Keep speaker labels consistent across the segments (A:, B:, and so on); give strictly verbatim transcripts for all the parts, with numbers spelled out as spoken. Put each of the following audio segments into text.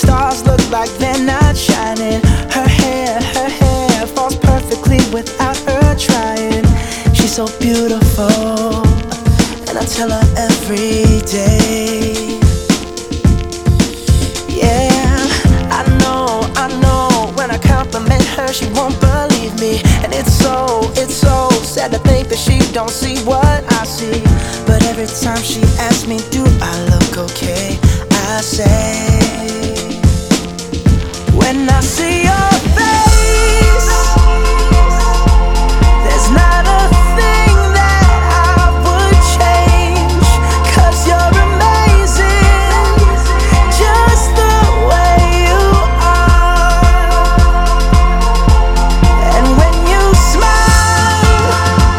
A: stars look like they're not shining. Her hair, her hair falls perfectly without her trying. She's so beautiful, and I tell her every day. Yeah, I know, I know, when I compliment her she won't believe me. And it's so, it's so sad to think that she don't see what I see. But every time she asks me, do I look okay, I say, when I see your face, there's not a thing that I would change. 'Cause you're amazing, just the way you are. And when you smile,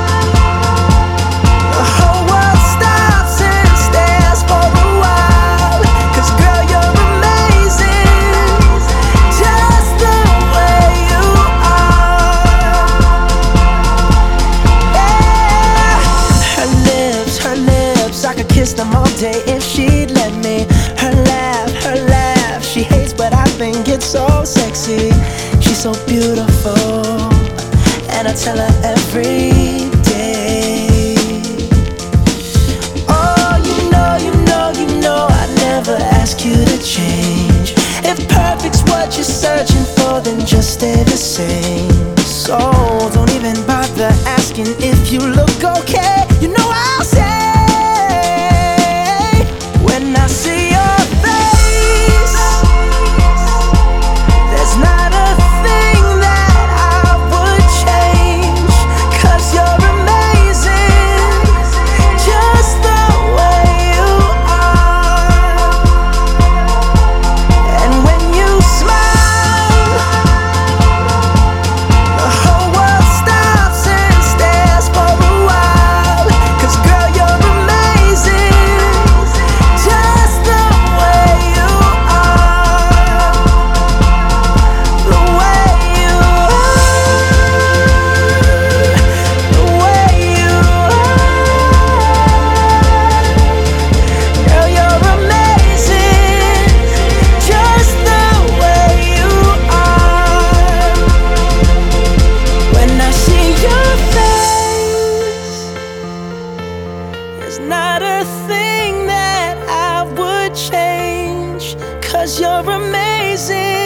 A: the whole world stops and stares for a while. 'Cause girl, you're amazing, just the way you are. Yeah. Her lips, her lips, I could kiss them all day if she'd let me. Her laugh, her laugh, she hates but I think it's so sexy. She's so beautiful, and I tell her every day. Oh, you know, you know, you know I never ask you to change. If perfect's what you're searching for, then just stay the same. So don't even bother asking if you look okay. You know I'll say, when I see your face, there's not a thing that I would change. 'Cause you're amazing, just the way you are. And when you smile, the whole world stops and stares for a while. 'Cause girl, you're amazing, just the way you are. The way you are, the way you are. Girl, you're amazing, just the way you are. When I see your face, there's not a thing that I would change. 'Cause you're amazing,